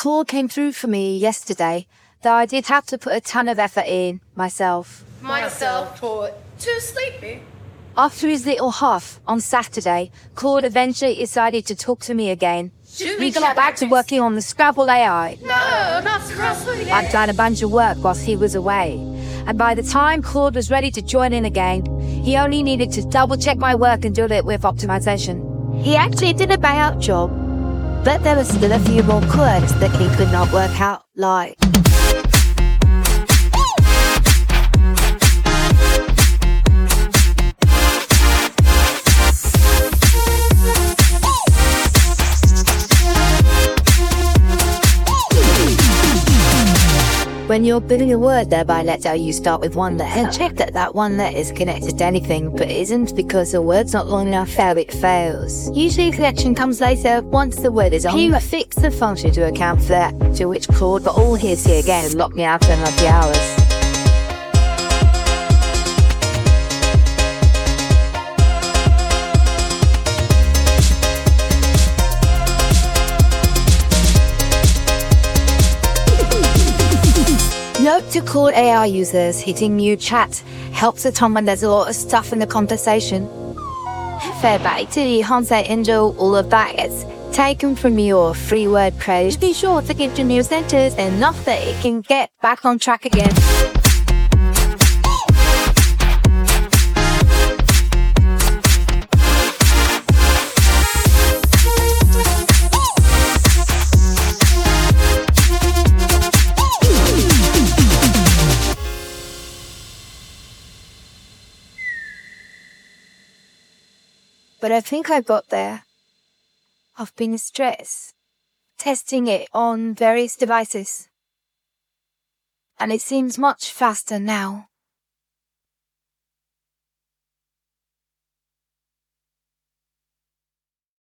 call came through for me yesterday, though I did have to put a ton of effort in myself. For too sleepy. After his little huff on Saturday, Claude eventually decided to talk to me again. We got back to working on the Scrabble AI. No, not Scrabble. I'd done a bunch of work whilst he was away, and by the time Claude was ready to join in again, he only needed to double check my work and do it with optimization. He actually did a bang up job, but there were still a few more quirks that he could not work out, like when you're building a word thereby lets out you start with one letter and check that that one letter is connected to anything but isn't, because the word's not long enough how it fails. Usually a connection comes later once the word is on. He fixed the function to account for that, to which Claude got all his here again and locked me out for another hours. Note to Claude AI users, hitting new chat helps a ton when there's a lot of stuff in the conversation. Feedback to the Hansa Angel, all of that is taken from your free word page. Be sure to give the new sentence enough that it can get back on track again. But I think I got there. I've been stressed, testing it on various devices. And it seems much faster now.